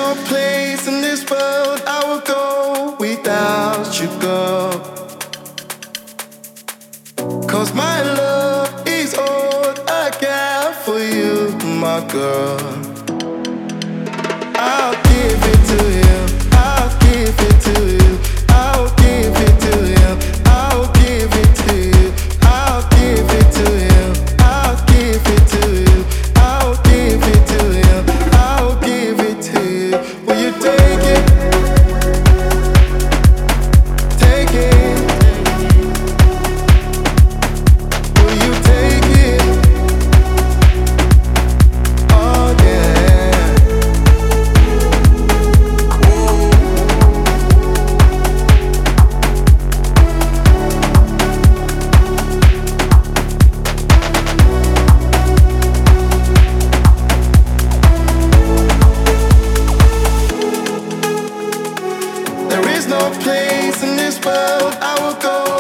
no place in this world I will go without you, girl. 'Cause my love is all I got for you, my girl. I'll give it to you, I'll give it to you, I'll give it to you, I'll give it to you, I'll give it to you, I'll give it to you, I'll give it to you, I'll give it to you. Will you take it? Take it. Will you take it? Oh yeah. There is no place in this world I will go